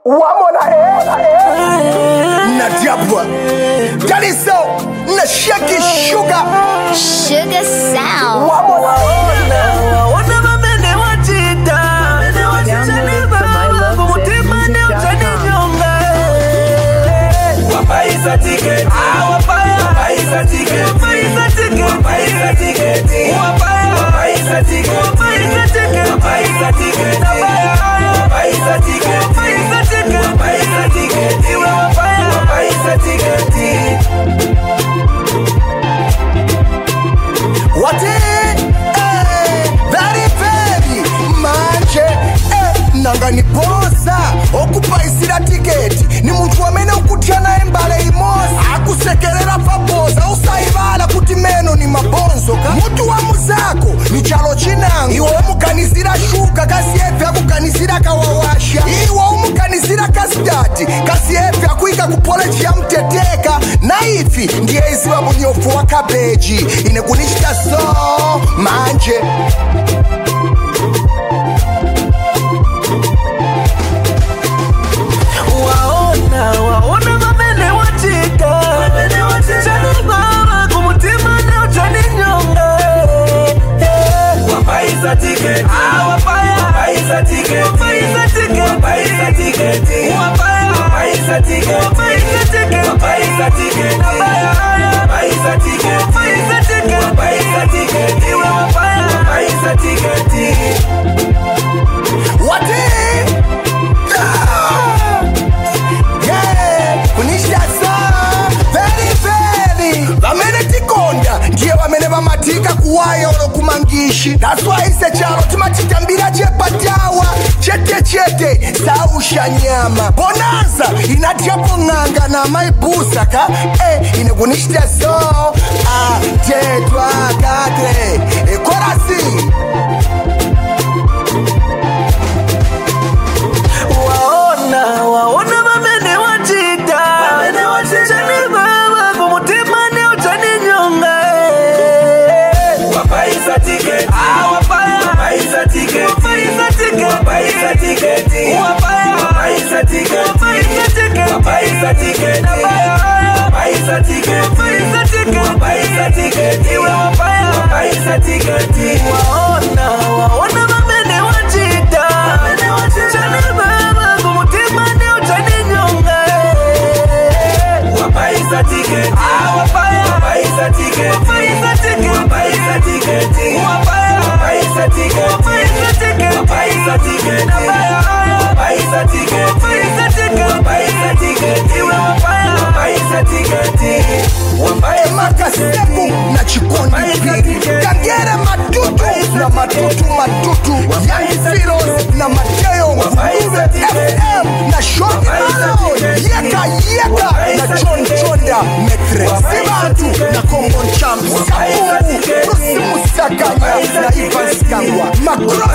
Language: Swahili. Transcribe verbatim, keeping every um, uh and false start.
Wamona eh na diabwa Daliso na Shaki Sugar Sugar Sound. Wamona Wana mamene wachita Wapaisa ticket Wapaisa ticket Wapaisa ticket Wapaisa ticket Wapaisa ticket Wapaisa ticket Wapaisa ticket Wapaisa ticket Wapaisa ticket Wapaisa ticket Iwe wapaisa ticket Wati eh very very manje eh nanga ni bosa okupa isira ticket ni muntu wamene ukutiana embale imosa akusekerera pa bosa usaibala kuti meno ni mabonzo ka mutu wa muzako ni chalo chinango iwe umukanizira shuka kasiefe akukanizira kawawasha iwe umukanizira kastati kasiefe akuika kupoleji ya mteteka na ifi ndiye iziwa munyofu wa kabeji ine kunishita so manje Waona, waona mamene watika Mamene watika Chanibaba kumutima na uchani nyonga Wapaisa ticket Wapaisa ticket Wapaisa ticket Wapaisa ticket Wapaisa ticket Wapaisa ticket Wapaisa ticket Wapaisa ticket Wapaisa ticket Wapaisa ticket Iwe wapaisa ticket Wati yeah kunishita so very very vamene tikonda ndiye vamene vamatika kuwaya olo kumangishi that's why ise chalo timatitambira chepatawa chete chete sausha nyama bonanza inatiapo ng'anga na maibusa ka eh ine kunishita so ah tetwa katre e korasi Waona, waona mamene wachita Mamene wachita Chanibaba kumutima ni uchani nyonga Wapaisa ticket Wapaisa ticket Wapaisa ticket Wapaisa ticket Wapaisa ticket Wapaisa ticket Wapaisa ticket Wapaisa ticket Wapaisa ticket Wapaisa ticket Iwe wapaisa ticket Waona, waona mamene wachita Mamene wachita Chanibaba kumutima ni uchani nyonga Wapaisa ticket Wapaisa ticket Wapaisa ticket Wapaisa ticket Wapaisa ticket Wapaisa ticket Wapaisa ticket Wapaisa ticket Wapaisa ticket Wapaisa ticket Iwe wapaisa ticket Wapaisa Makasebu na chikondi pili Kangere matutu na matutu matutu Young Filos na Mateo Mvuve F M na Shoni Malo Yeka Yeka na John Chonda Metre Sibatu na Kongo Champ Sabubu Rusi Musakanya na Ivan Skangwa Makro